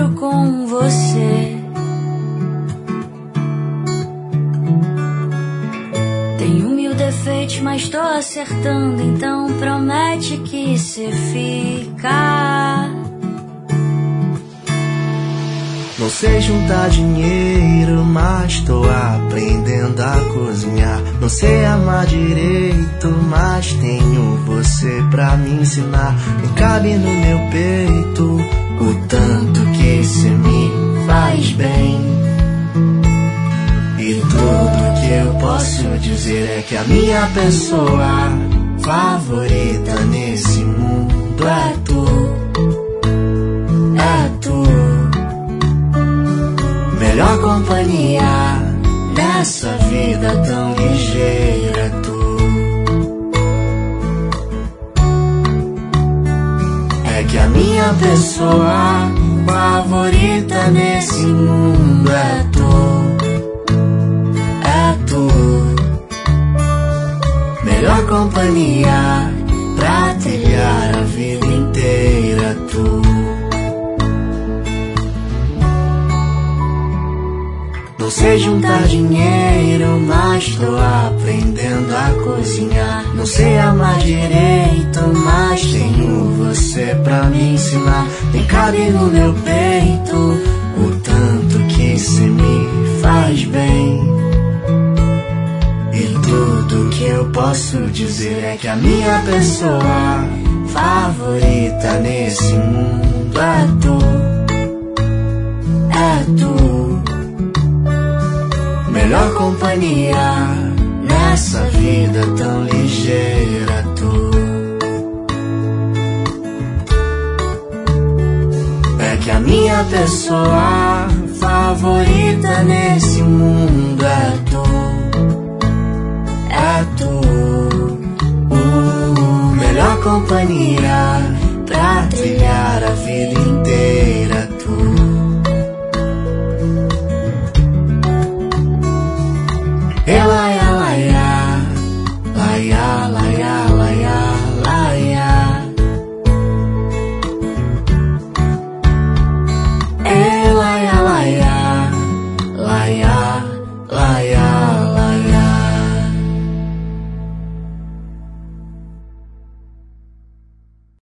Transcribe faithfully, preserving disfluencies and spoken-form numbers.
quero com você. Tenho mil defeitos, mas tô acertando, então promete que cê fica. Não sei juntar dinheiro, mas tô aprendendo a cozinhar. Não sei amar direito, mas tenho você pra me ensinar. Não cabe no meu peito o tanto que cê me faz bem. E tudo que eu posso dizer é que a minha pessoa favorita nesse mundo é tu. É tu. Melhor companhia nessa vida tão ligeira, tu. É que a minha pessoa favorita nesse mundo é tu. É tu. Melhor companhia pra trilhar a vida inteira, tu. Não sei juntar dinheiro, mas tô aprendendo a cozinhar. Não sei amar direito, mas tenho você pra me ensinar. Nem cabe no meu peito o tanto que cê me faz bem. E tudo que eu posso dizer é que a minha pessoa favorita nesse mundo é tu. É tu. Melhor companhia nessa vida tão ligeira, tu. É que a minha pessoa favorita nesse mundo é tu. É tu. Uh, melhor companhia pra trilhar a vida inteira.